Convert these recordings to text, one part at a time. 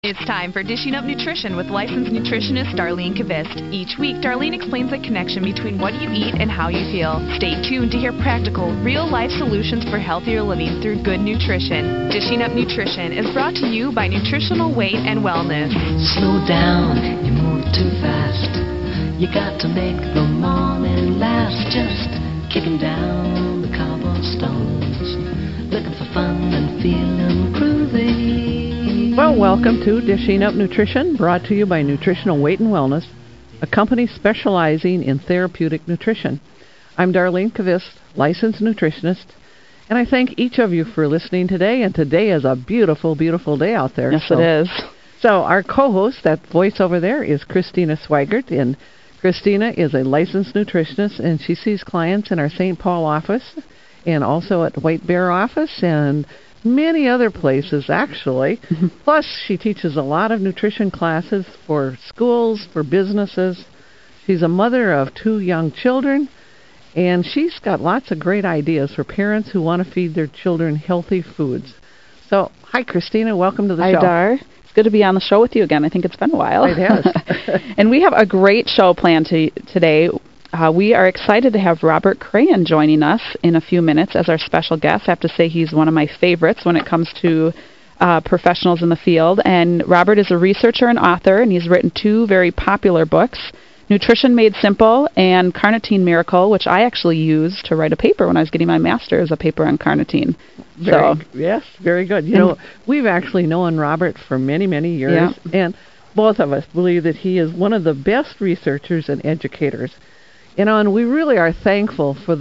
It's time for Dishing Up Nutrition with licensed nutritionist Darlene Kvist. Each week, Darlene explains the connection between what you eat and how you feel. Stay tuned to hear practical, real-life solutions for healthier living through good nutrition. Dishing Up Nutrition is brought to you by Nutritional Weight and Wellness. Slow down, you move too fast. You got to make the morning last. Just kicking down the cobblestones, looking for fun and feeling groovy. Well, welcome to Dishing Up Nutrition, brought to you by Nutritional Weight and Wellness, a company specializing in therapeutic nutrition. I'm Darlene Kvist, licensed nutritionist, and I thank each of you for listening today, and today is a beautiful, beautiful day out there. Yes, it is. So our co-host, that voice over there, is Christina Swigert, and Christina is a licensed nutritionist, and she sees clients in our St. Paul office and also at White Bear office and many other places, actually. Plus, she teaches a lot of nutrition classes for schools, for businesses. She's a mother of 2 young children, and she's got lots of great ideas for parents who want to feed their children healthy foods. So, hi, Christina. Welcome to the show. Hi, Dar. It's good to be on the show with you again. I think it's been a while. It has. And we have a great show planned today. We are excited to have Robert Crayon joining us in a few minutes as our special guest. I have to say he's one of my favorites when it comes to professionals in the field. And Robert is a researcher and author, and he's written 2 very popular books, Nutrition Made Simple and Carnitine Miracle, which I actually used to write a paper when I was getting my master's, a paper on carnitine. Yes, very good. You know, we've actually known Robert for many, many years, and both of us believe that he is one of the best researchers and educators. You know, and we really are thankful for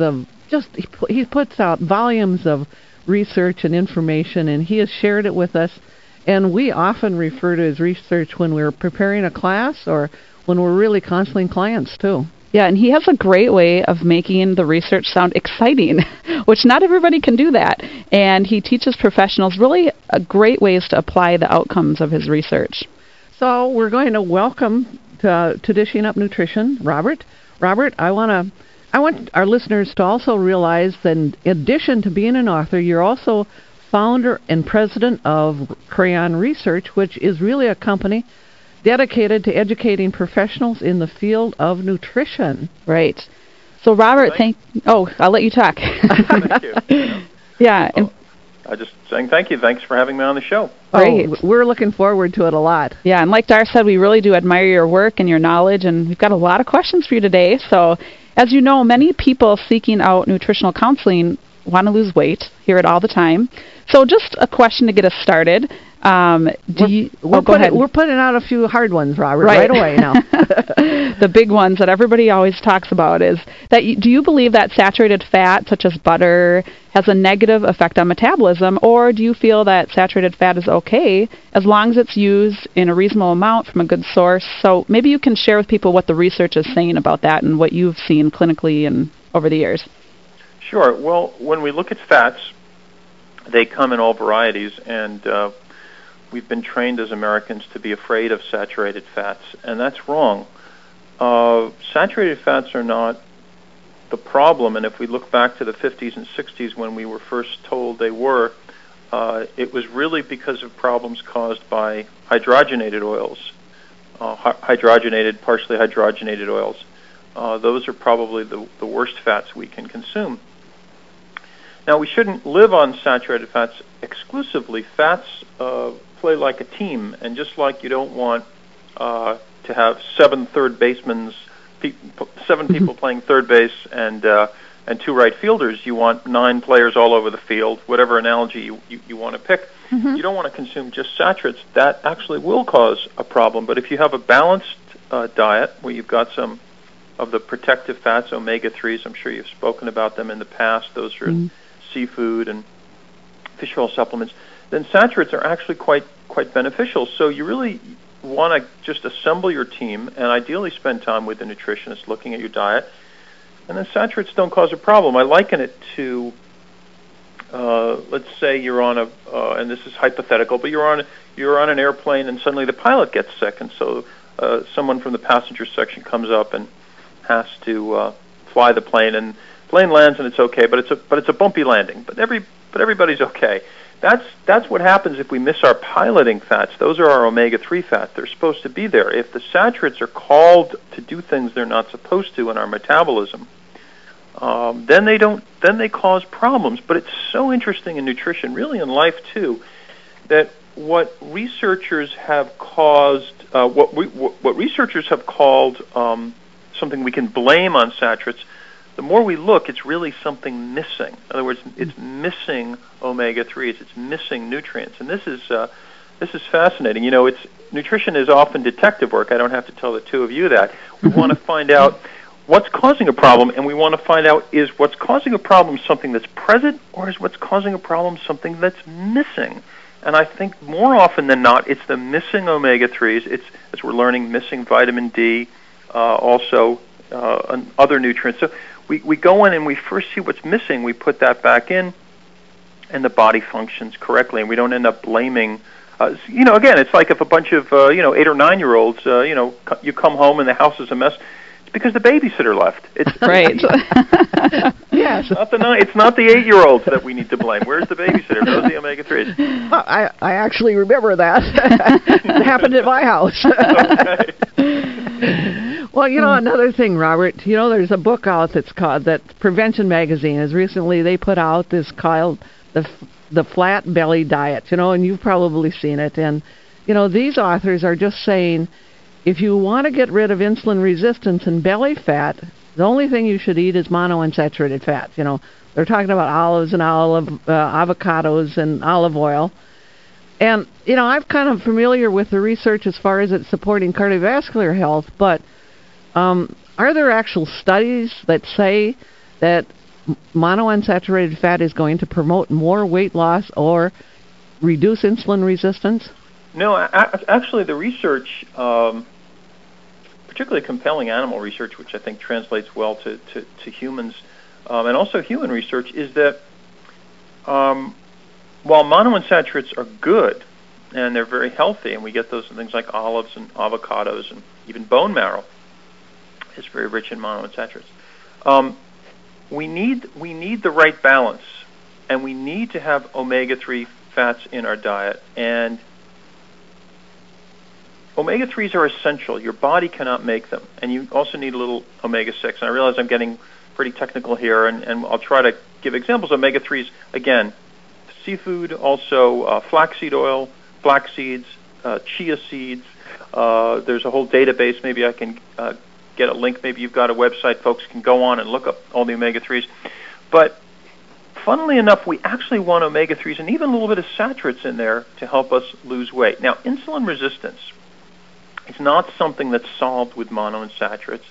he puts out volumes of research and information, and he has shared it with us, and we often refer to his research when we're preparing a class or when we're really counseling clients, too. Yeah, and he has a great way of making the research sound exciting, which not everybody can do that. And he teaches professionals really great ways to apply the outcomes of his research. So we're going to welcome to Dishing Up Nutrition, Robert. Robert, I want our listeners to also realize that in addition to being an author, you're also founder and president of Crayon Research, which is really a company dedicated to educating professionals in the field of nutrition. Right. So, Robert, I'll let you talk. Thank you. Yeah. I just saying thank you. Thanks for having me on the show. Great. We're looking forward to it a lot. Yeah, and like Dar said, we really do admire your work and your knowledge, and we've got a lot of questions for you today. So, as you know, many people seeking out nutritional counseling want to lose weight, hear it all the time. So just a question to get us started. We're putting out a few hard ones, Robert, right away now. The big ones that everybody always talks about is that do you believe that saturated fat, such as butter, has a negative effect on metabolism, or do you feel that saturated fat is okay as long as it's used in a reasonable amount from a good source? So maybe you can share with people what the research is saying about that and what you've seen clinically and over the years. Sure. Well, when we look at fats, they come in all varieties, and we've been trained as Americans to be afraid of saturated fats, and that's wrong. Saturated fats are not the problem, and if we look back to the 50s and 60s when we were first told they were, it was really because of problems caused by hydrogenated oils, partially hydrogenated oils. Those are probably the worst fats we can consume. Now, we shouldn't live on saturated fats exclusively. Fats play like a team, and just like you don't want to have 7 people playing third base and 2 right fielders, you want 9 players all over the field, whatever analogy you want to pick. Mm-hmm. You don't want to consume just saturates. That actually will cause a problem. But if you have a balanced diet where you've got some of the protective fats, omega-3s, I'm sure you've spoken about them in the past. Those are in seafood and fish oil supplements. Then saturates are actually quite beneficial. So you really want to just assemble your team and ideally spend time with the nutritionist looking at your diet. And then saturates don't cause a problem. I liken it to, let's say you're on and this is hypothetical, but you're on an airplane and suddenly the pilot gets sick, and so someone from the passenger section comes up and has to fly the plane, and plane lands and it's okay, but it's a bumpy landing, but everybody's okay. that's what happens if we miss our piloting fats. Those are our omega-3 fats. They're supposed to be there. If the saturates are called to do things they're not supposed to in our metabolism, then they cause problems. But it's so interesting in nutrition, really in life too, that what researchers have called something we can blame on saturates, the more we look, it's really something missing. In other words, it's missing omega-3s, it's missing nutrients, and this is fascinating. You know, nutrition is often detective work. I don't have to tell the two of you that. We want to find out what's causing a problem, and we want to find out, is what's causing a problem something that's present, or is what's causing a problem something that's missing? And I think more often than not, it's the missing omega-3s. It's, as we're learning, missing vitamin D, also other nutrients. So we go in and we first see what's missing, we put that back in, and the body functions correctly, and we don't end up blaming. Again, it's like if a bunch of 8 or 9-year-olds, you come home and the house is a mess. It's because the babysitter left. It's right. Yes. It's not the 8-year-olds that we need to blame. Where's the babysitter? Those are the omega-3s. I actually remember that. It happened at my house. Okay. Well, another thing, Robert, there's a book out that Prevention Magazine has recently, they put out this called the Flat Belly Diet, and you've probably seen it. And, these authors are just saying, if you want to get rid of insulin resistance and belly fat, the only thing you should eat is monounsaturated fats. They're talking about olives and avocados and olive oil. And, I'm kind of familiar with the research as far as it's supporting cardiovascular health, but are there actual studies that say that monounsaturated fat is going to promote more weight loss or reduce insulin resistance? No, actually the research, particularly compelling animal research, which I think translates well to humans, and also human research, is that while monounsaturates are good and they're very healthy, and we get those in things like olives and avocados, and even bone marrow is very rich in monounsaturates, we need the right balance, and we need to have omega-3 fats in our diet. And omega-3s are essential. Your body cannot make them. And you also need a little omega-6. And I realize I'm getting pretty technical here, and I'll try to give examples of omega-3s. Again, seafood, also flaxseed oil, flax seeds, chia seeds. There's a whole database. Maybe I can get a link. Maybe you've got a website. Folks can go on and look up all the omega-3s. But funnily enough, we actually want omega-3s and even a little bit of saturates in there to help us lose weight. Now, insulin resistance, it's not something that's solved with monounsaturates.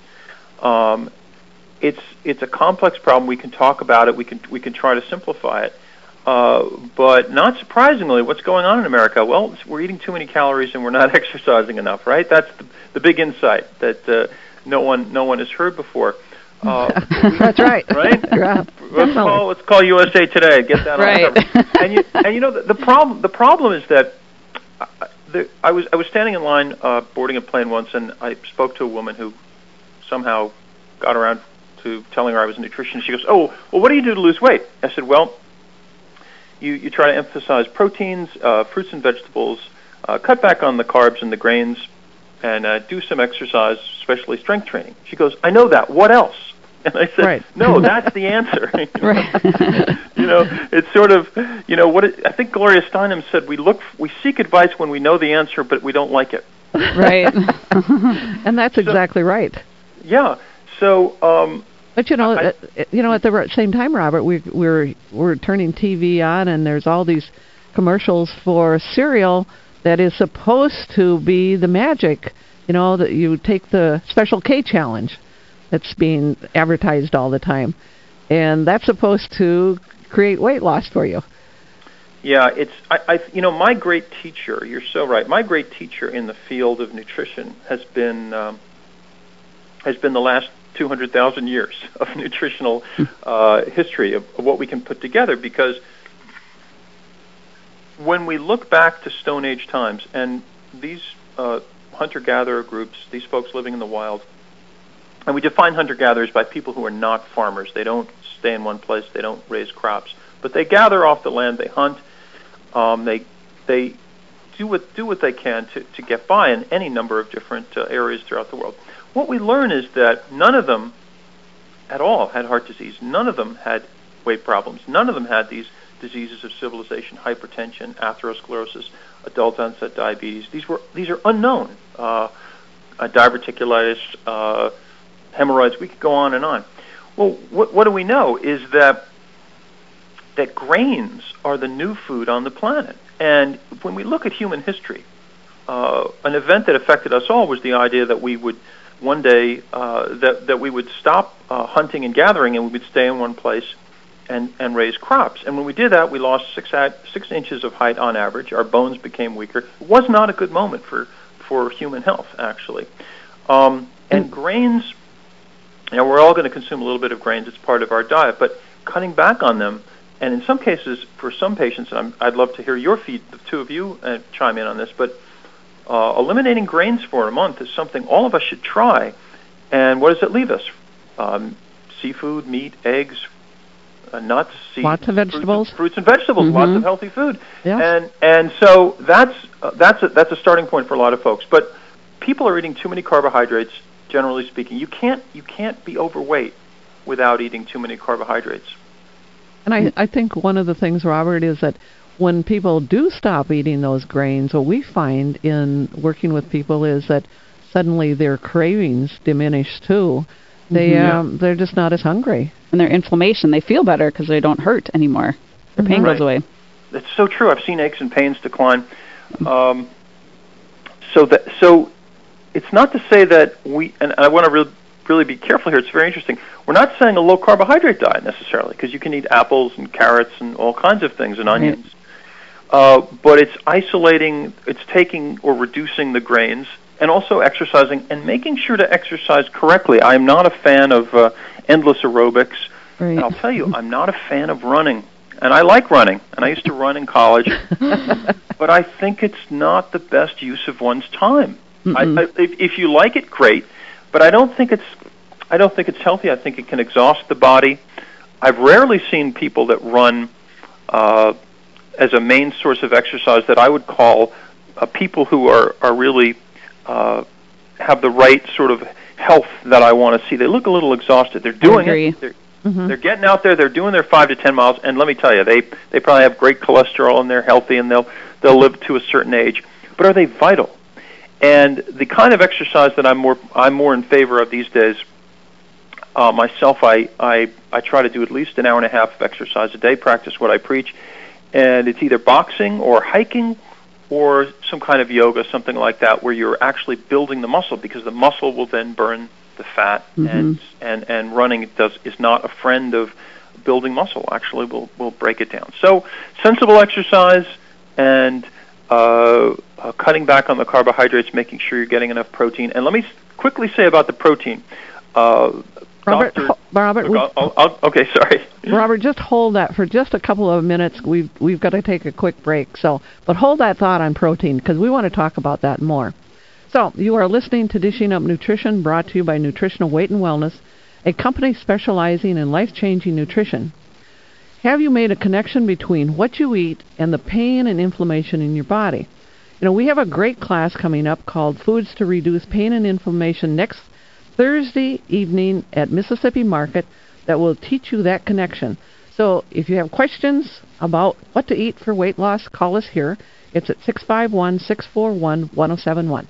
It's a complex problem. We can talk about it. We can try to simplify it. But not surprisingly, what's going on in America? Well, we're eating too many calories and we're not exercising enough. Right? That's the big insight that no one has heard before. That's right. Right? Yeah, let's call USA Today. Get that right. on cover. And the problem is that. I was standing in line boarding a plane once, and I spoke to a woman who somehow got around to telling her I was a nutritionist. She goes, "Oh, well, what do you do to lose weight?" I said, "Well, you try to emphasize proteins, fruits and vegetables, cut back on the carbs and the grains, and do some exercise, especially strength training." She goes, "I know that. What else?" And I said, right. "No, that's the answer." Right. It's sort of, I think Gloria Steinem said, we seek advice when we know the answer, but we don't like it. Right. And that's exactly right. Yeah. So, but at the same time, Robert, we're turning TV on, and there's all these commercials for cereal that is supposed to be the magic. That you take the Special K challenge that's being advertised all the time, and that's supposed to create weight loss for you. Yeah, my great teacher. You're so right. My great teacher in the field of nutrition has been the last 200,000 years of nutritional history of what we can put together. Because when we look back to Stone Age times, and these hunter-gatherer groups, these folks living in the wild. And we define hunter-gatherers by people who are not farmers. They don't stay in one place. They don't raise crops. But they gather off the land. They hunt. They do what they can to get by in any number of different areas throughout the world. What we learn is that none of them at all had heart disease. None of them had weight problems. None of them had these diseases of civilization: hypertension, atherosclerosis, adult onset diabetes. These are unknown. Diverticulitis, hemorrhoids. We could go on and on. Well, what do we know is that grains are the new food on the planet. And when we look at human history, an event that affected us all was the idea that we would one day that we would stop hunting and gathering, and we would stay in one place and raise crops. And when we did that, we lost 6 inches of height on average. Our bones became weaker. It was not a good moment for human health, actually. And grains, we're all going to consume a little bit of grains. It's part of our diet, but cutting back on them, and in some cases, for some patients, and I'd love to hear your the two of you chime in on this, but eliminating grains for a month is something all of us should try. And what does it leave us? Seafood, meat, eggs, nuts, seeds, lots of vegetables, fruits and vegetables, lots of healthy food. Yes. And so that's a starting point for a lot of folks. But people are eating too many carbohydrates. Generally speaking, you can't be overweight without eating too many carbohydrates. And I think one of the things, Robert, is that when people do stop eating those grains, what we find in working with people is that suddenly their cravings diminish too. They're just not as hungry. And their inflammation, they feel better because they don't hurt anymore. Their pain goes away. That's so true. I've seen aches and pains decline. So it's not to say that and I want to really be careful here. It's very interesting. We're not saying a low-carbohydrate diet necessarily, because you can eat apples and carrots and all kinds of things and onions. But it's isolating, it's taking or reducing the grains, and also exercising and making sure to exercise correctly. I am not a fan of endless aerobics. Right. And I'll tell you, I'm not a fan of running. And I like running, and I used to run in college. But I think it's not the best use of one's time. If you like it, great. But I don't think it's healthy. I think it can exhaust the body. I've rarely seen people that run as a main source of exercise that I would call people who are really have the right sort of health that I want to see. They look a little exhausted. They're doing it. They're getting out there. They're doing their 5 to 10 miles. And let me tell you, they probably have great cholesterol and they're healthy and they'll live to a certain age. But are they vital? And the kind of exercise that I'm more in favor of these days, myself, I try to do at least an hour and a half of exercise a day, practice what I preach, and it's either boxing or hiking or some kind of yoga, something like that, where you're actually building the muscle, because the muscle will then burn the fat, and running is not a friend of building muscle. Actually, will break it down. So sensible exercise and cutting back on the carbohydrates, making sure you're getting enough protein. And let me quickly say about the protein. Robert, okay, sorry. Robert, just hold that for just a couple of minutes. We've got to take a quick break. But hold that thought on protein, because we want to talk about that more. So you are listening to Dishing Up Nutrition, brought to you by Nutritional Weight and Wellness, a company specializing in life-changing nutrition. Have you made a connection between what you eat and the pain and inflammation in your body? We have a great class coming up called Foods to Reduce Pain and Inflammation next Thursday evening at Mississippi Market that will teach you that connection. So if you have questions about what to eat for weight loss, call us here. It's at 651-641-1071.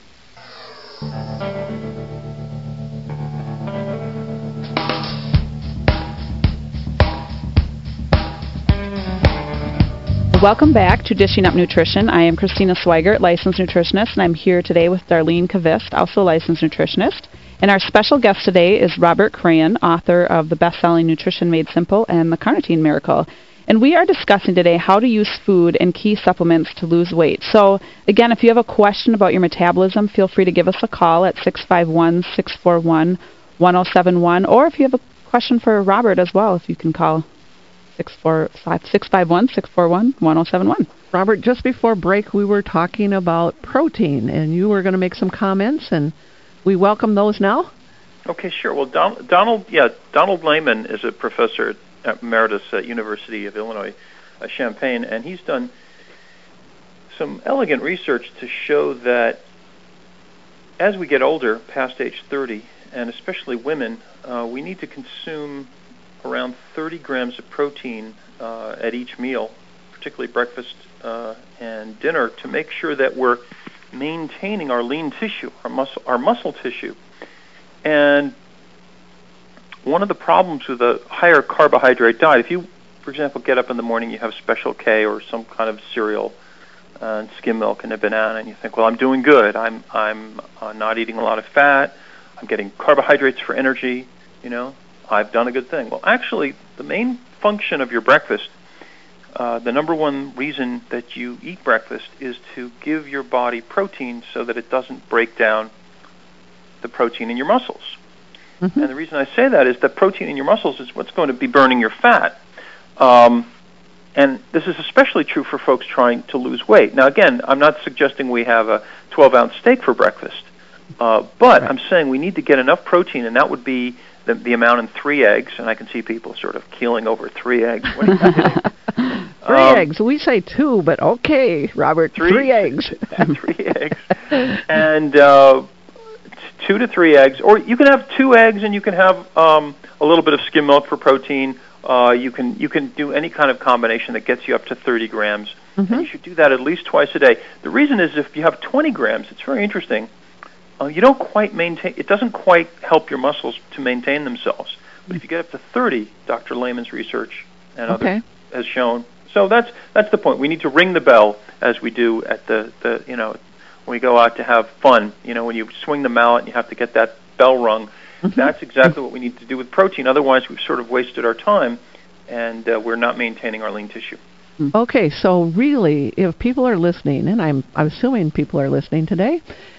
Welcome back to Dishing Up Nutrition. I am Christina Swigert, licensed nutritionist, and I'm here today with Darlene Kvist, also licensed nutritionist. And our special guest today is Robert Crayon, author of the best-selling Nutrition Made Simple and the Carnitine Miracle. And we are discussing today how to use food and key supplements to lose weight. So, again, if you have a question about your metabolism, feel free to give us a call at 651-641-1071. Or if you have a question for Robert as well, if you can call 651-641-1071. Robert, just before break, we were talking about protein, and you were going to make some comments, and we welcome those now. Okay, sure. Well, Donald Layman is a professor emeritus at University of Illinois, Champaign, and he's done some elegant research to show that as we get older, past age 30, and especially women, we need to consume around 30 grams of protein at each meal, particularly breakfast and dinner, to make sure that we're maintaining our lean tissue, our muscle tissue. And one of the problems with a higher carbohydrate diet, if you, for example, get up in the morning, you have Special K or some kind of cereal, and skim milk and a banana, and you think, well, I'm doing good. I'm not eating a lot of fat. I'm getting carbohydrates for energy. I've done a good thing. Well, actually, the main function of your breakfast, the number one reason that you eat breakfast is to give your body protein so that it doesn't break down the protein in your muscles. Mm-hmm. And the reason I say that is that protein in your muscles is what's going to be burning your fat. And this is especially true for folks trying to lose weight. Now, again, I'm not suggesting we have a 12-ounce steak for breakfast, but right. I'm saying we need to get enough protein, and that would be the amount in 3 eggs, and I can see people sort of keeling over 3 eggs. What are you doing? 3 eggs. We say 2, but okay, Robert, 3 eggs. 3 eggs. And 2 to 3 eggs. Or you can have 2 eggs, and you can have a little bit of skim milk for protein. You can do any kind of combination that gets you up to 30 grams, and you should do that at least twice a day. The reason is if you have 20 grams, it's very interesting. You don't quite maintain. It doesn't quite help your muscles to maintain themselves. But if you get up to 30, Dr. Lehman's research and others has shown. So that's the point. We need to ring the bell as we do at the when we go out to have fun. When you swing the mallet and you have to get that bell rung. That's exactly what we need to do with protein. Otherwise, we've sort of wasted our time, and we're not maintaining our lean tissue. Okay, so really, if people are listening, and I'm assuming people are listening today,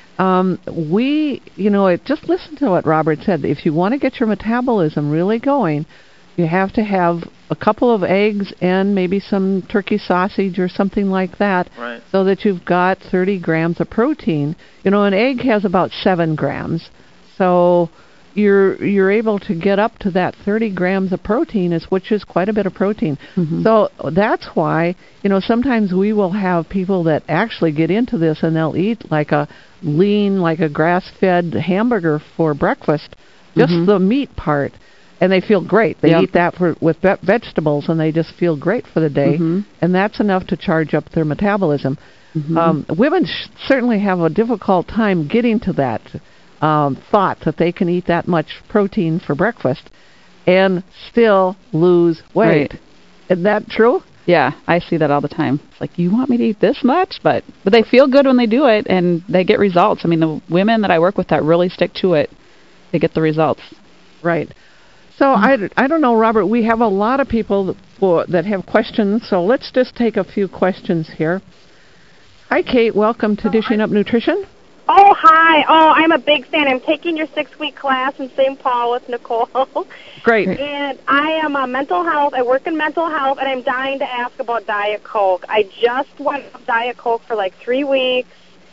just listen to what Robert said. If you want to get your metabolism really going, you have to have a couple of eggs and maybe some turkey sausage or something like that, right, so that you've got 30 grams of protein. An egg has about 7 grams, so you're able to get up to that 30 grams of protein, which is quite a bit of protein. Mm-hmm. So that's why, sometimes we will have people that actually get into this and they'll eat like a grass-fed hamburger for breakfast, just the meat part, and they feel great. They eat that with vegetables, and they just feel great for the day, and that's enough to charge up their metabolism. Women certainly have a difficult time getting to that thought that they can eat that much protein for breakfast and still lose weight. Right. Isn't that true? Yeah, I see that all the time. It's like, you want me to eat this much? But they feel good when they do it, and they get results. I mean, the women that I work with that really stick to it, they get the results. Right. So I don't know, Robert, we have a lot of people that have questions, so let's just take a few questions here. Hi, Kate. Welcome to Dishing Up Nutrition. Oh, hi. Oh, I'm a big fan. I'm taking your 6-week class in St. Paul with Nicole. Great. And I am a mental health. I work in mental health, and I'm dying to ask about Diet Coke. I just went off Diet Coke for like 3 weeks,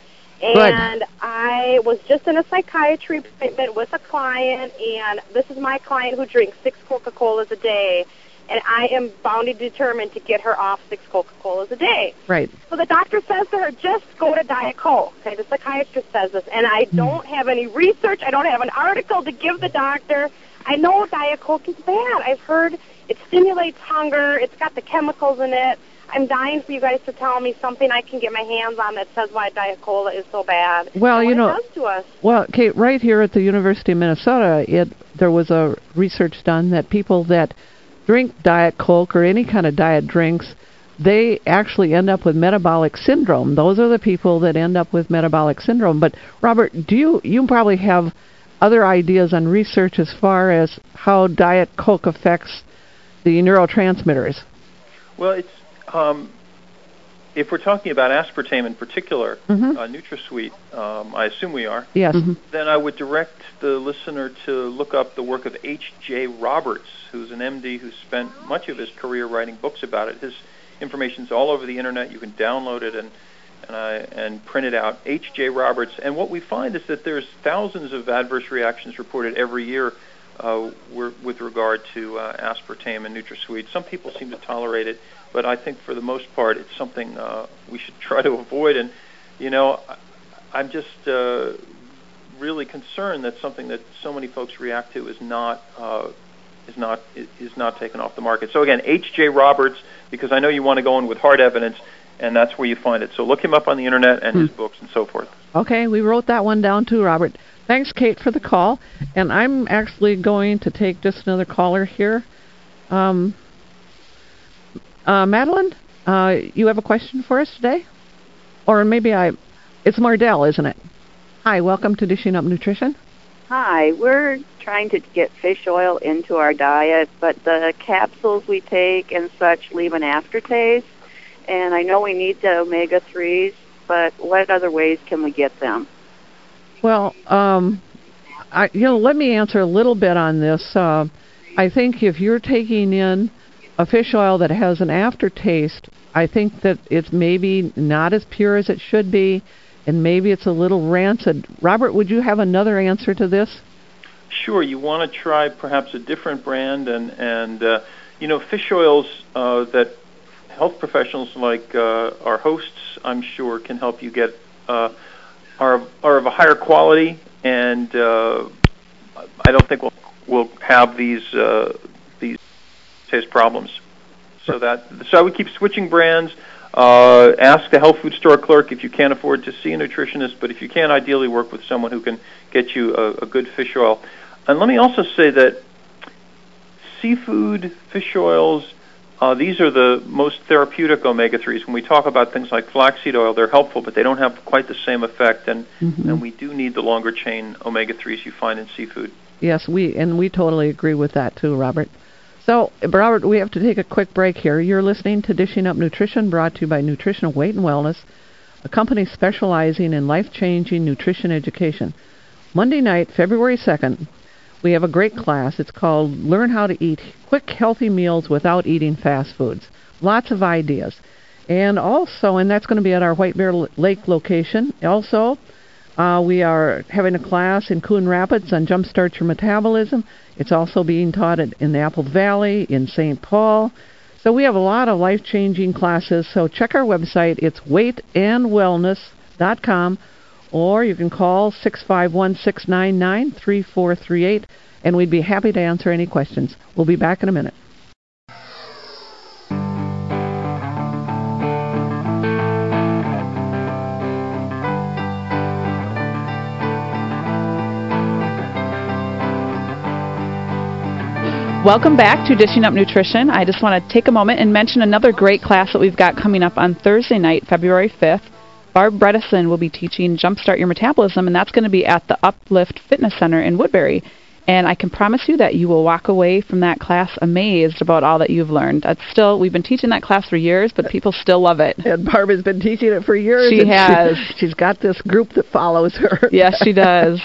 and good. I was just in a psychiatry appointment with a client, and this is my client who drinks 6 Coca-Colas a day. And I am bound and determined to get her off 6 Coca-Colas a day. Right. So the doctor says to her, just go to Diet Coke. Okay, the psychiatrist says this. And I don't have any research. I don't have an article to give the doctor. I know Diet Coke is bad. I've heard it stimulates hunger. It's got the chemicals in it. I'm dying for you guys to tell me something I can get my hands on that says why Diet Cola is so bad. Well, and what it does to us. Well, Kate, right here at the University of Minnesota, there was a research done that people that drink Diet Coke or any kind of diet drinks, they actually end up with metabolic syndrome. Those are the people that end up with metabolic syndrome. But, Robert, you probably have other ideas on research as far as how Diet Coke affects the neurotransmitters. Well, it's if we're talking about aspartame in particular, NutraSweet, I assume we are. Yes. Then I would direct the listener to look up the work of H.J. Roberts, who's an MD who spent much of his career writing books about it. His information's all over the internet. You can download it and print it out. H.J. Roberts. And what we find is that there's thousands of adverse reactions reported every year with regard to aspartame and NutraSweet. Some people seem to tolerate it. but I think for the most part it's something we should try to avoid. And I'm just really concerned that something that so many folks react to is not taken off the market. So again, H.J. Roberts, because I know you want to go in with hard evidence, and that's where you find it. So look him up on the internet and his books and so forth. Okay, we wrote that one down too, Robert. Thanks, Kate, for the call. And I'm actually going to take just another caller here. Madeline, you have a question for us today? Or maybe it's Mardell, isn't it? Hi, welcome to Dishing Up Nutrition. Hi, we're trying to get fish oil into our diet, but the capsules we take and such leave an aftertaste. And I know we need the omega-3s, but what other ways can we get them? Well, let me answer a little bit on this. I think if you're taking in a fish oil that has an aftertaste, I think that it's maybe not as pure as it should be, and maybe it's a little rancid. Robert, would you have another answer to this? Sure. You want to try perhaps a different brand, and fish oils that health professionals like our hosts, I'm sure, can help you get are of a higher quality, and I don't think we'll have these taste problems. So I would keep switching brands. Ask the health food store clerk if you can't afford to see a nutritionist, but if you can, ideally work with someone who can get you a good fish oil. And let me also say that seafood, fish oils, these are the most therapeutic omega-3s. When we talk about things like flaxseed oil, they're helpful, but they don't have quite the same effect, and we do need the longer chain omega-3s you find in seafood. Yes, we totally agree with that too, Robert. So, Robert, we have to take a quick break here. You're listening to Dishing Up Nutrition, brought to you by Nutritional Weight and Wellness, a company specializing in life-changing nutrition education. Monday night, February 2nd, we have a great class. It's called Learn How to Eat Quick, Healthy Meals Without Eating Fast Foods. Lots of ideas. And that's going to be at our White Bear Lake location. Also, we are having a class in Coon Rapids on Jumpstart Your Metabolism. It's also being taught in the Apple Valley, in St. Paul. So we have a lot of life-changing classes. So check our website. It's weightandwellness.com, or you can call 651-699-3438, and we'd be happy to answer any questions. We'll be back in a minute. Welcome back to Dishing Up Nutrition. I just want to take a moment and mention another great class that we've got coming up on Thursday night, February 5th. Barb Bredesen will be teaching Jumpstart Your Metabolism, and that's going to be at the Uplift Fitness Center in Woodbury. And I can promise you that you will walk away from that class amazed about all that you've learned. We've been teaching that class for years, but people still love it. And Barb has been teaching it for years. She has. She's got this group that follows her. Yes, she does.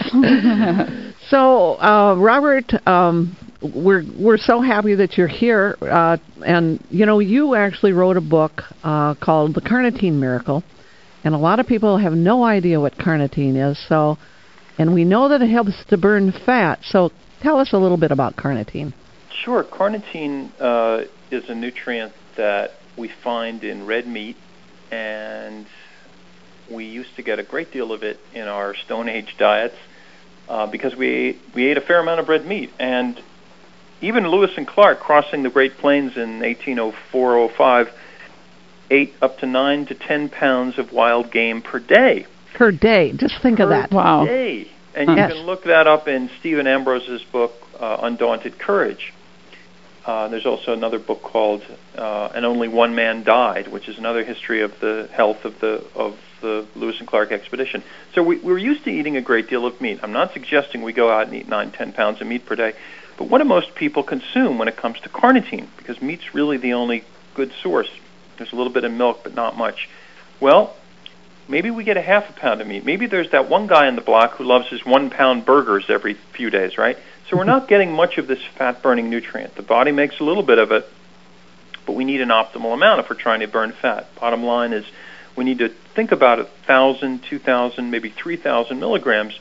So, Robert, we're so happy that you're here. And, you actually wrote a book called The Carnitine Miracle. And a lot of people have no idea what carnitine is. And we know that it helps to burn fat. So tell us a little bit about carnitine. Sure. Carnitine is a nutrient that we find in red meat, and we used to get a great deal of it in our Stone Age diets because we ate a fair amount of red meat. And even Lewis and Clark, crossing the Great Plains in 1804-05, ate up to 9 to 10 pounds of wild game per day. Per day. Just think of that. Wow. Per day. And you can look that up in Stephen Ambrose's book, Undaunted Courage. There's also another book called And Only One Man Died, which is another history of the health of the Lewis and Clark expedition. So we're used to eating a great deal of meat. I'm not suggesting we go out and eat 9, 10 pounds of meat per day. But what do most people consume when it comes to carnitine? Because meat's really the only good source. There's a little bit of milk, but not much. Well, maybe we get a half a pound of meat. Maybe there's that one guy in the block who loves his 1 pound burgers every few days, right? So we're not getting much of this fat-burning nutrient. The body makes a little bit of it, but we need an optimal amount if we're trying to burn fat. Bottom line is we need to think about 1,000, 2,000, maybe 3,000 milligrams.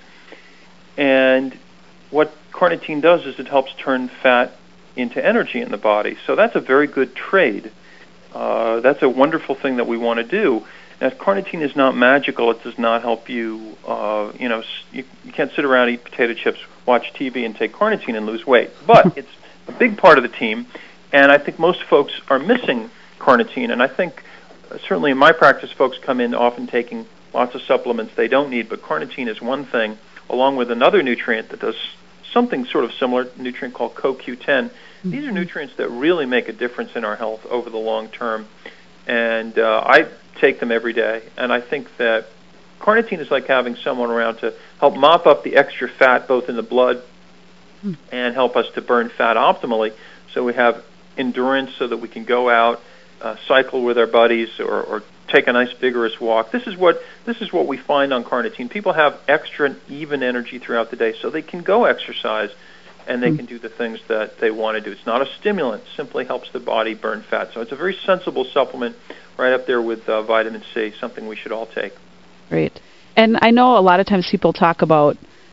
And what carnitine does is it helps turn fat into energy in the body. So that's a very good trade. that's a wonderful thing that we want to do. Now, carnitine is not magical. It does not help you. You can't sit around, eat potato chips, watch TV, and take carnitine and lose weight. But it's a big part of the team, and I think most folks are missing carnitine. And I think certainly in my practice, folks come in often taking lots of supplements they don't need, but carnitine is one thing, along with another nutrient that does something sort of similar, a nutrient called CoQ10. These are nutrients that really make a difference in our health over the long term, and I take them every day. And I think that carnitine is like having someone around to help mop up the extra fat both in the blood and help us to burn fat optimally, so we have endurance, so that we can go out, cycle with our buddies, or take a nice vigorous walk. This is what we find on carnitine. People have extra even energy throughout the day, so they can go exercise and they can do the things that they want to do. It's not a stimulant; it simply helps the body burn fat. So it's a very sensible supplement, right up there with vitamin C, something we should all take. Great. And I know a lot of times people talk about,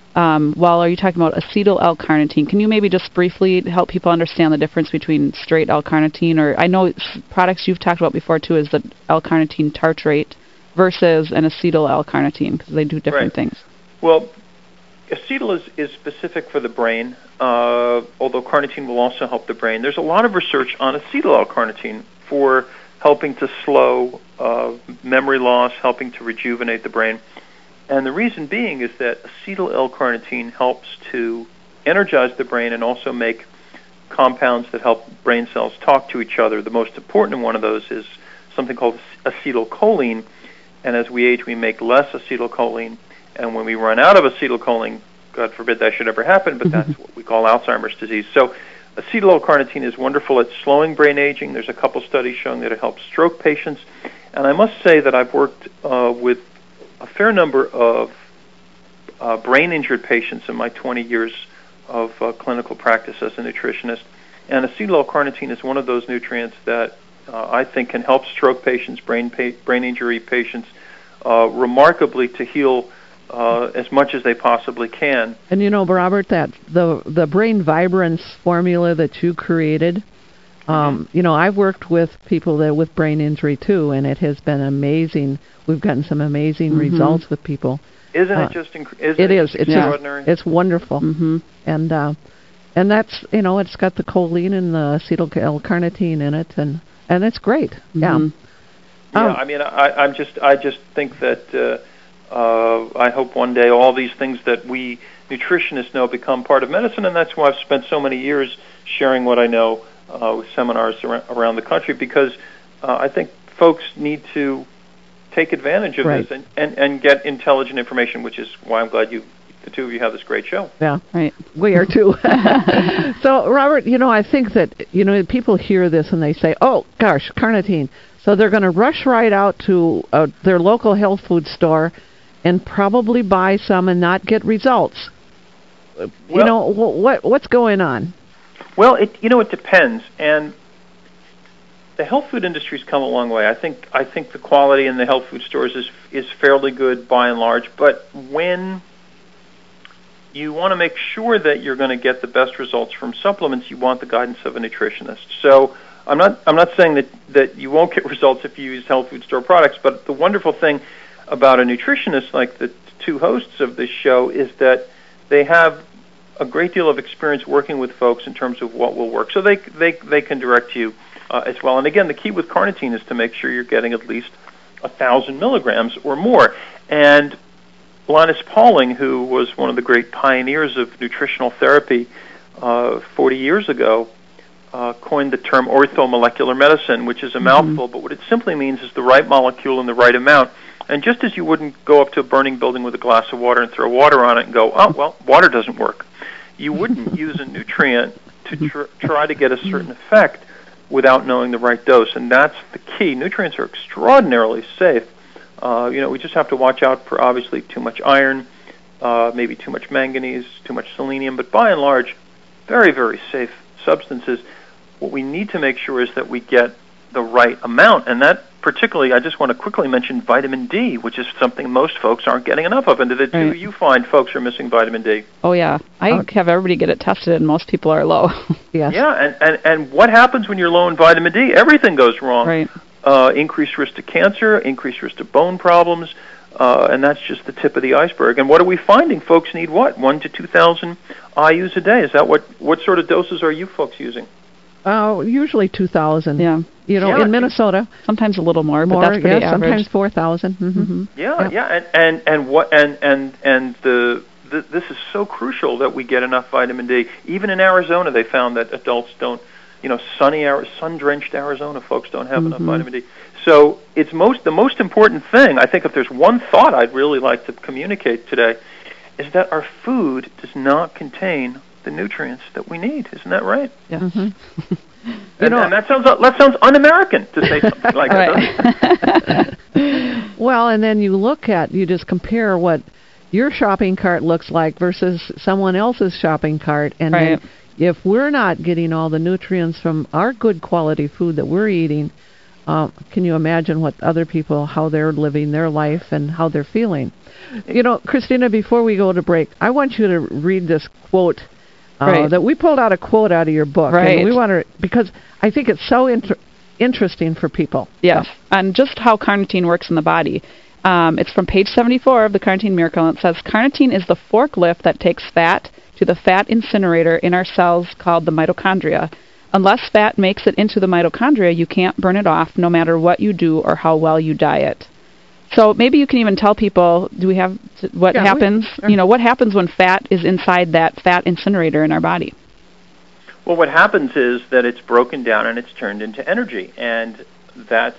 are you talking about acetyl L-carnitine? Can you maybe just briefly help people understand the difference between straight L-carnitine, or I know products you've talked about before too is the L-carnitine tartrate versus an acetyl L-carnitine, because they do different things. Well, acetyl is specific for the brain, although carnitine will also help the brain. There's a lot of research on acetyl L-carnitine for helping to slow memory loss, helping to rejuvenate the brain. And the reason being is that acetyl L-carnitine helps to energize the brain and also make compounds that help brain cells talk to each other. The most important one of those is something called acetylcholine. And as we age, we make less acetylcholine. And when we run out of acetylcholine, God forbid that should ever happen, but that's what we call Alzheimer's disease. So acetyl L-carnitine is wonderful at slowing brain aging. There's a couple studies showing that it helps stroke patients. And I must say that I've worked with a fair number of brain-injured patients in my 20 years of clinical practice as a nutritionist. And acetyl L-carnitine is one of those nutrients that I think can help stroke patients, brain injury patients, remarkably to heal as much as they possibly can. And you know, Robert, that the Brain Vibrance formula that you created, I've worked with people with brain injury too, and it has been amazing. We've gotten some amazing results with people. Isn't it just extraordinary? It's wonderful. And that's, it's got the choline and the acetyl L-carnitine in it, and it's great. I mean, I just think that I hope one day all these things that we nutritionists know become part of medicine, and that's why I've spent so many years sharing what I know with seminars around the country, because I think folks need to take advantage of this and get intelligent information, which is why I'm glad the two of you have this great show. Yeah, right. We are too. So, Robert, I think that, people hear this and they say, oh, gosh, carnitine. So they're going to rush right out to their local health food store and probably buy some and not get results. What's going on? Well, it depends, and the health food industry's come a long way. I think the quality in the health food stores is fairly good by and large, but when you want to make sure that you're going to get the best results from supplements, you want the guidance of a nutritionist. So I'm not saying that you won't get results if you use health food store products, but the wonderful thing about a nutritionist like the two hosts of this show is that they have a great deal of experience working with folks in terms of what will work. So they can direct you as well. And again, the key with carnitine is to make sure you're getting at least 1,000 milligrams or more. And Linus Pauling, who was one of the great pioneers of nutritional therapy 40 years ago, coined the term orthomolecular medicine, which is a mouthful, but what it simply means is the right molecule in the right amount. And just as you wouldn't go up to a burning building with a glass of water and throw water on it and go, oh, well, water doesn't work, you wouldn't use a nutrient to try to get a certain effect without knowing the right dose. And that's the key. Nutrients are extraordinarily safe. We just have to watch out for, obviously, too much iron, maybe too much manganese, too much selenium, but by and large, very, very safe substances. What we need to make sure is that we get the right amount, and that particularly, I just want to quickly mention vitamin D, which is something most folks aren't getting enough of. And do you find folks are missing vitamin D? Oh, yeah. I have everybody get it tested, and most people are low. Yes. Yeah, and what happens when you're low in vitamin D? Everything goes wrong. Right. Increased risk to cancer, increased risk to bone problems, and that's just the tip of the iceberg. And what are we finding? Folks need what? 1 to 2,000 IUs a day. Is that what sort of doses are you folks using? Usually 2,000. Yeah. In Minnesota, sometimes a little more, but that's pretty average. Sometimes 4,000. Mm-hmm. This is so crucial that we get enough vitamin D. Even in Arizona, they found that adults don't, sun-drenched Arizona folks don't have enough vitamin D. So it's the most important thing. I think if there's one thought I'd really like to communicate today, is that our food does not contain the nutrients that we need. Isn't that right? Yeah. Mm-hmm. And that sounds un-American to say something like that. Well, and then you just compare what your shopping cart looks like versus someone else's shopping cart, and then if we're not getting all the nutrients from our good quality food that we're eating, can you imagine what other people, how they're living their life and how they're feeling? Christina, before we go to break, I want you to read this quote. That we pulled out a quote out of your book, and we want to, because I think it's so interesting for people. Yes, and just how carnitine works in the body. It's from page 74 of the Carnitine Miracle, and it says, carnitine is the forklift that takes fat to the fat incinerator in our cells called the mitochondria. Unless fat makes it into the mitochondria, you can't burn it off no matter what you do or how well you diet. So maybe you can even tell people, what happens? What happens when fat is inside that fat incinerator in our body? Well, what happens is that it's broken down and it's turned into energy, and that's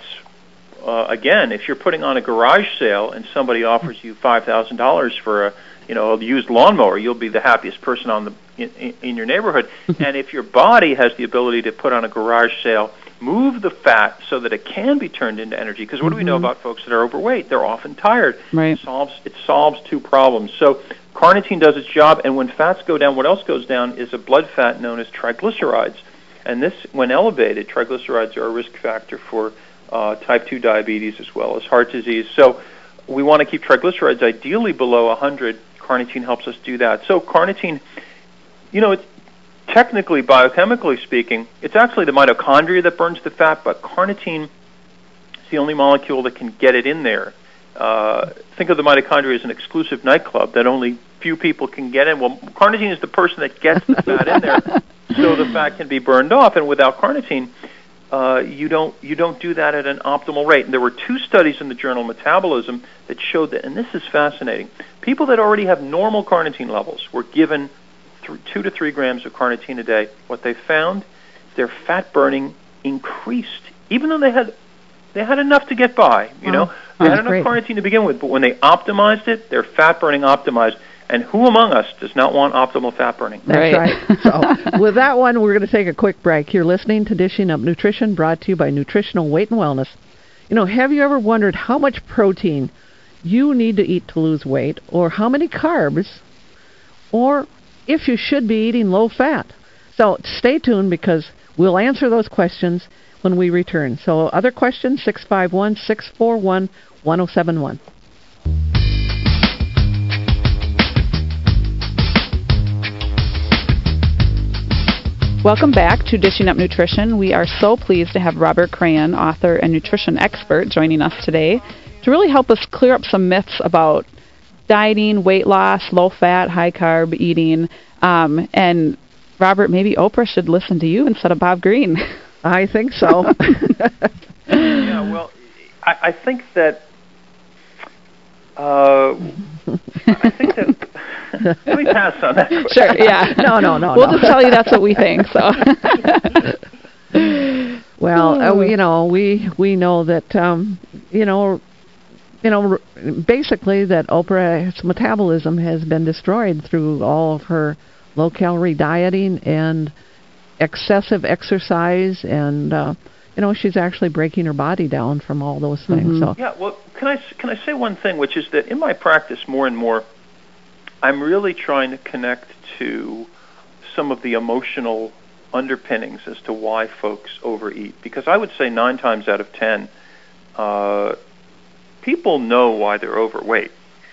again, if you're putting on a garage sale and somebody offers you $5,000 for a used lawnmower, you'll be the happiest person in your neighborhood. And if your body has the ability to put on a garage sale, move the fat so that it can be turned into energy. Because what do we know about folks that are overweight? They're often tired. Right. It solves two problems. So carnitine does its job, and when fats go down, what else goes down is a blood fat known as triglycerides. And this, when elevated, triglycerides are a risk factor for type 2 diabetes as well as heart disease. So we want to keep triglycerides ideally below 100. Carnitine helps us do that. So carnitine, it's technically, biochemically speaking, it's actually the mitochondria that burns the fat, but carnitine is the only molecule that can get it in there. Think of the mitochondria as an exclusive nightclub that only few people can get in. Well, carnitine is the person that gets the fat in there, so the fat can be burned off. And without carnitine, you don't do that at an optimal rate. And there were 2 studies in the journal Metabolism that showed that, and this is fascinating, people that already have normal carnitine levels were given 2 to 3 grams of carnitine a day. What they found, their fat burning increased, even though they had enough to get by. They had enough carnitine to begin with, but when they optimized it, their fat burning optimized. And who among us does not want optimal fat burning? That's right. So with that one, we're going to take a quick break. You're listening to Dishing Up Nutrition, brought to you by Nutritional Weight and Wellness. Have you ever wondered how much protein you need to eat to lose weight, or how many carbs, or if you should be eating low fat? So stay tuned, because we'll answer those questions when we return. So other questions, 651-641-1071. Welcome back to Dishing Up Nutrition. We are so pleased to have Robert Crayon, author and nutrition expert, joining us today to really help us clear up some myths about dieting, weight loss, low-fat, high-carb eating. And, Robert, maybe Oprah should listen to you instead of Bob Greene. I think so. Yeah, well, I think that... let me pass on that question. Sure, yeah. No. We'll just tell you that's what we think. So, well, we know that basically that Oprah's metabolism has been destroyed through all of her low-calorie dieting and excessive exercise, and she's actually breaking her body down from all those things. So yeah, well, can I say one thing, which is that in my practice, more and more, I'm really trying to connect to some of the emotional underpinnings as to why folks overeat. Because I would say 9 times out of 10, people know why they're overweight.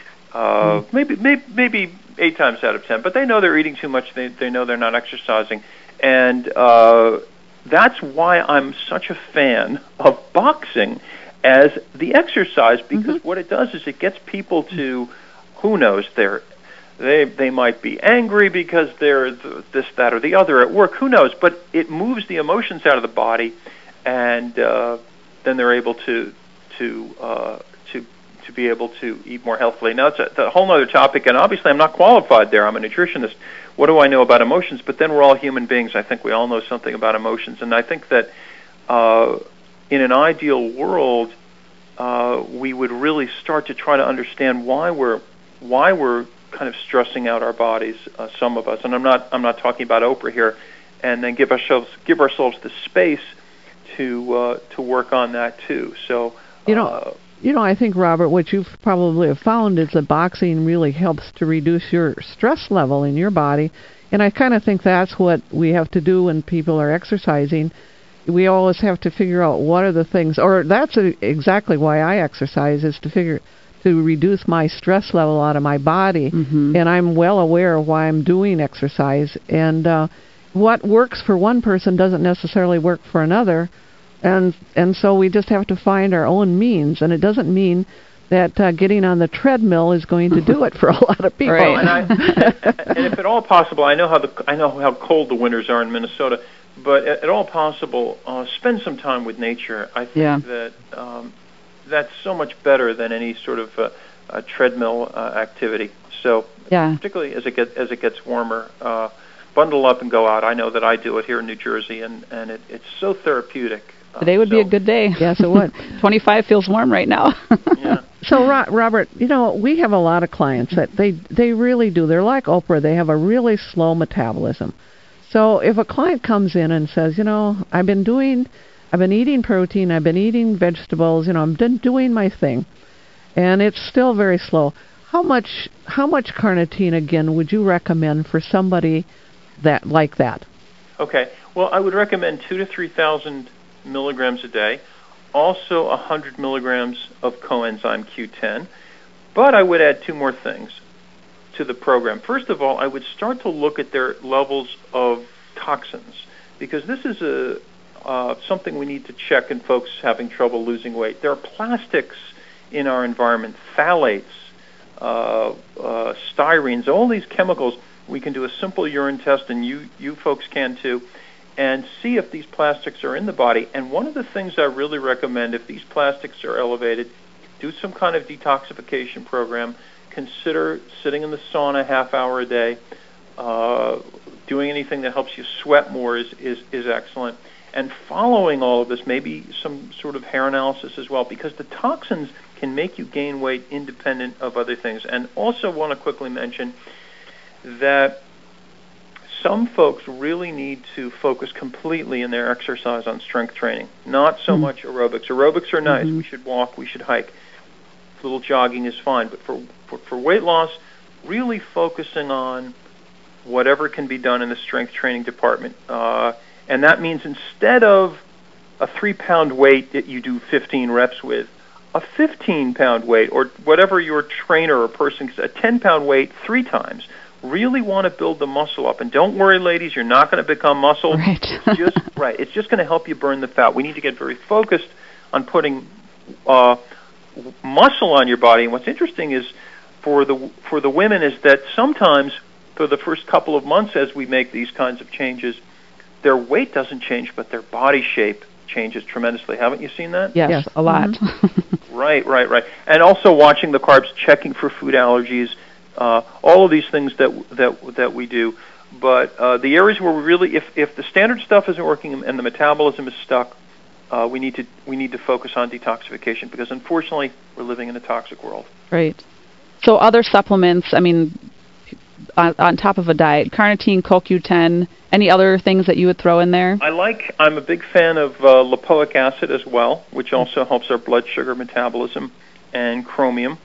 Maybe 8 times out of 10, but they know they're eating too much. They know they're not exercising, and that's why I'm such a fan of boxing as the exercise, because what it does is it gets people to, who knows, they might be angry because they're this, that, or the other at work. Who knows? But it moves the emotions out of the body, and then they're able to be able to eat more healthily. Now, it's a whole other topic, and obviously I'm not qualified there. I'm a nutritionist. What do I know about emotions? But then we're all human beings. I think we all know something about emotions, and I think that in an ideal world, we would really start to try to understand why we're kind of stressing out our bodies, some of us, and I'm not talking about Oprah here, and then give ourselves the space to work on that too. So I think, Robert, what you've probably have found is that boxing really helps to reduce your stress level in your body, and I kind of think that's what we have to do when people are exercising. We always have to figure out what are the things, or that's exactly why I exercise, is to reduce my stress level out of my body, and I'm well aware of why I'm doing exercise, and what works for one person doesn't necessarily work for another, and so we just have to find our own means, and it doesn't mean that getting on the treadmill is going to do it for a lot of people. Right. And if at all possible, I know how cold the winters are in Minnesota, but at all possible, spend some time with nature. I think that that's so much better than any sort of a treadmill activity. So particularly as it gets warmer, bundle up and go out. I know that I do it here in New Jersey, and it's so therapeutic. Today would be a good day. Yes, it would. 25 feels warm right now. Yeah. So, Robert, we have a lot of clients that they really do. They're like Oprah. They have a really slow metabolism. So if a client comes in and says, I've been eating protein, I've been eating vegetables, I've been doing my thing, and it's still very slow. How much carnitine, again, would you recommend for somebody like that? Okay. Well, I would recommend 2,000 to 3,000 milligrams a day, also 100 milligrams of coenzyme Q10, but I would add 2 more things to the program. First of all, I would start to look at their levels of toxins, because this is something we need to check in folks having trouble losing weight. There are plastics in our environment, phthalates, styrenes, all these chemicals. We can do a simple urine test, and you folks can too, and see if these plastics are in the body. And one of the things I really recommend, if these plastics are elevated, do some kind of detoxification program. Consider sitting in the sauna half hour a day. Doing anything that helps you sweat more is excellent. And following all of this, maybe some sort of hair analysis as well, because the toxins can make you gain weight independent of other things. And also want to quickly mention that some folks really need to focus completely in their exercise on strength training, not so much aerobics. Aerobics are nice. We should walk, we should hike. A little jogging is fine. But for weight loss, really focusing on whatever can be done in the strength training department. And that means instead of a 3-pound weight that you do 15 reps with, a 15-pound weight, or whatever your trainer or person, a 10-pound weight 3 times. Really want to build the muscle up. And don't worry, ladies, you're not going to become muscle. Right. It's just going to help you burn the fat. We need to get very focused on putting muscle on your body. And what's interesting is for the women is that sometimes for the first couple of months as we make these kinds of changes, their weight doesn't change, but their body shape changes tremendously. Haven't you seen that? Yes, a lot. Right. And also watching the carbs, checking for food allergies, all of these things that we do. But the areas where we really, if the standard stuff isn't working and the metabolism is stuck, we need to focus on detoxification, because unfortunately we're living in a toxic world. Right. So other supplements, I mean, on top of a diet, carnitine, CoQ10, any other things that you would throw in there? I'm a big fan of lipoic acid as well, which also helps our blood sugar metabolism, and chromium.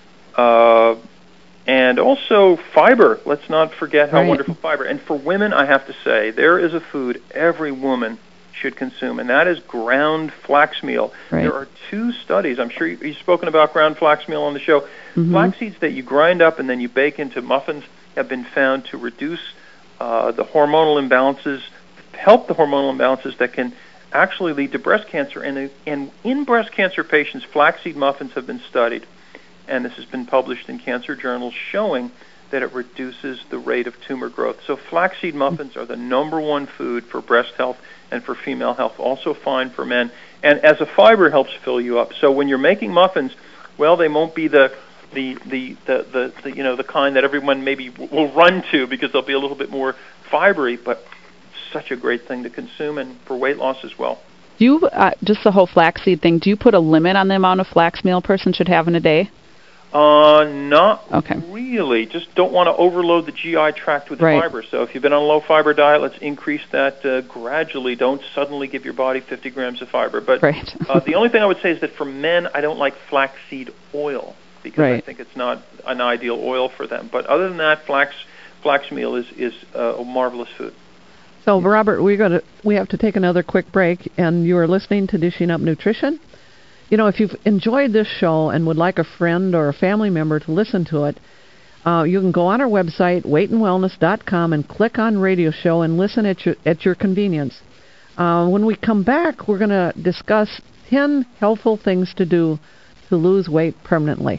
And also fiber. Let's not forget how wonderful fiber. And for women, I have to say, there is a food every woman should consume, and that is ground flax meal. Right. There are 2 studies. I'm sure you've spoken about ground flax meal on the show. Mm-hmm. Flax seeds that you grind up and then you bake into muffins have been found to reduce the hormonal imbalances, help the hormonal imbalances that can actually lead to breast cancer. And in breast cancer patients, flaxseed muffins have been studied, and this has been published in cancer journals showing that it reduces the rate of tumor growth. So flaxseed muffins are the #1 food for breast health and for female health, also fine for men. And as a fiber, helps fill you up. So when you're making muffins, well, they won't be the kind that everyone maybe will run to because they'll be a little bit more fibery, but such a great thing to consume, and for weight loss as well. Do you, just the whole flaxseed thing, do you put a limit on the amount of flax meal a person should have in a day? Not okay. really. Just don't want to overload the GI tract with fiber. So if you've been on a low-fiber diet, let's increase that gradually. Don't suddenly give your body 50 grams of fiber. But the only thing I would say is that for men, I don't like flaxseed oil because I think it's not an ideal oil for them. But other than that, flax meal is a marvelous food. So, Robert, we have to take another quick break, and you are listening to Dishing Up Nutrition. You know, if you've enjoyed this show and would like a friend or a family member to listen to it, you can go on our website, weightandwellness.com, and click on Radio Show and listen at your convenience. When we come back, we're going to discuss 10 helpful things to do to lose weight permanently.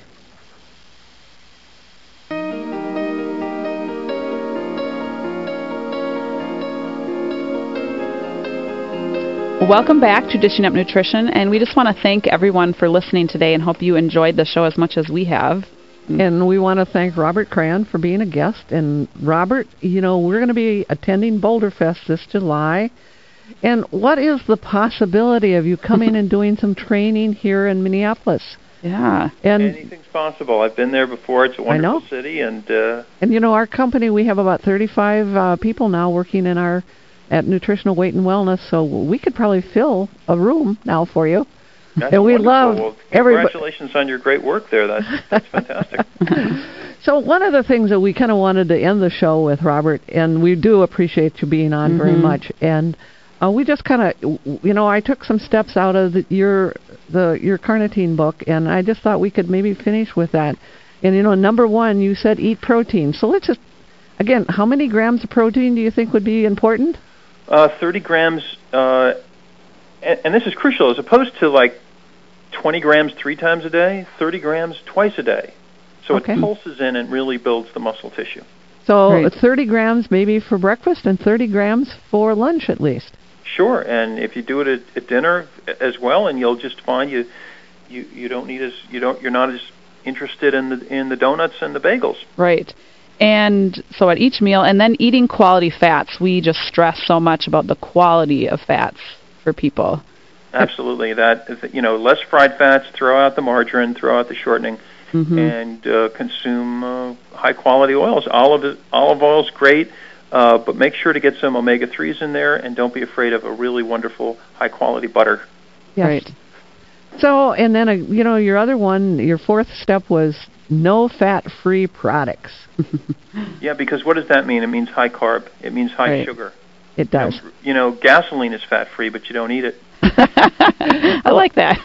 Welcome back to Dishing Up Nutrition, and we just want to thank everyone for listening today and hope you enjoyed the show as much as we have. And we want to thank Robert Crayon for being a guest. And Robert, you know, we're going to be attending Boulder Fest this July. And what is the possibility of you coming and doing some training here in Minneapolis? Yeah. And anything's possible. I've been there before. It's a wonderful city. And you know, our company, we have about 35 people now working at Nutritional Weight and Wellness, so we could probably fill a room now for you. That's and we wonderful. love congratulations on your great work there. That's fantastic. So one of the things that we kind of wanted to end the show with, Robert, and we do appreciate you being on very much, and we just kind of, you know, I took some steps out of your carnitine book, and I just thought we could maybe finish with that. And, you know, #1, you said eat protein. So let's just, again, how many grams of protein do you think would be important? 30 grams, and this is crucial, as opposed to like 20 grams 3 times a day, 30 grams twice a day. So it pulses in and really builds the muscle tissue. So 30 grams maybe for breakfast and 30 grams for lunch at least. Sure, and if you do it at dinner as well, and you'll just find you don't need you're not as interested in the donuts and the bagels. Right. And so at each meal, and then eating quality fats. We just stress so much about the quality of fats for people. Absolutely. That, you know, less fried fats, throw out the margarine, throw out the shortening, and consume high-quality oils. Olive oil is great, but make sure to get some omega-3s in there, and don't be afraid of a really wonderful high-quality butter. Yes. Right. So, and then, you know, your other one, your 4th step was no fat-free products. Yeah, because what does that mean? It means high carb. It means high sugar. It does. You know, gasoline is fat-free, but you don't eat it. I like that.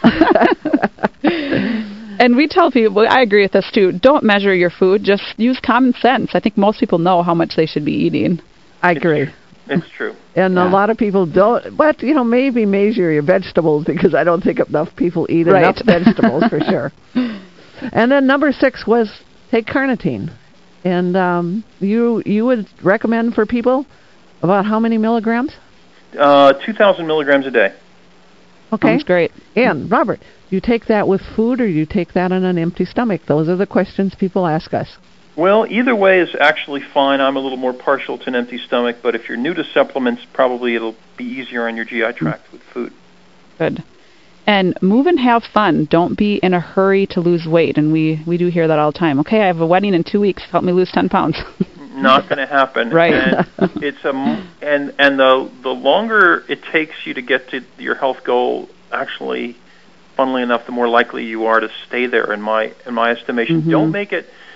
And we tell people, I agree with this too, don't measure your food, just use common sense. I think most people know how much they should be eating. I agree. It's true. And a lot of people don't, but, you know, maybe measure your vegetables, because I don't think enough people eat enough vegetables for sure. And then #6 was take carnitine. And you would recommend for people about how many milligrams? 2,000 milligrams a day. Okay. That's great. And, Robert, do you take that with food or do you take that on an empty stomach? Those are the questions people ask us. Well, either way is actually fine. I'm a little more partial to an empty stomach, but if you're new to supplements, probably it'll be easier on your GI tract with food. Good. And move and have fun. Don't be in a hurry to lose weight. And we do hear that all the time. Okay, I have a wedding in 2 weeks. Help me lose 10 pounds. Not going to happen. Right. And it's the longer it takes you to get to your health goal, actually, funnily enough, the more likely you are to stay there. In my estimation, don't make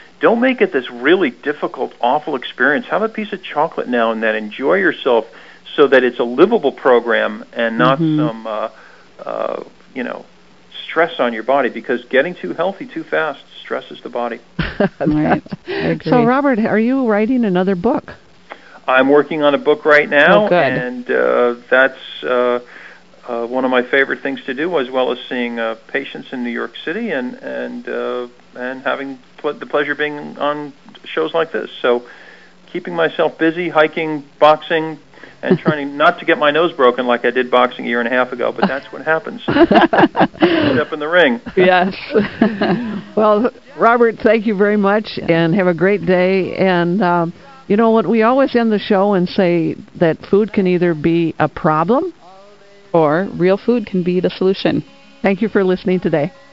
it this really difficult, awful experience. Have a piece of chocolate now and then. Enjoy yourself. so that it's a livable program and not some, stress on your body, because getting too healthy too fast stresses the body. Right. I agree. So, Robert, are you writing another book? I'm working on a book right now, Oh, good. and that's one of my favorite things to do, as well as seeing patients in New York City and having the pleasure of being on shows like this. So, keeping myself busy, hiking, boxing, and trying not to get my nose broken like I did boxing a year and a half ago, but that's what happens. Step in the ring. Yes. Well, Robert, thank you very much, and have a great day. And you know what? We always end the show and say that food can either be a problem Or real food can be the solution. Thank you for listening today.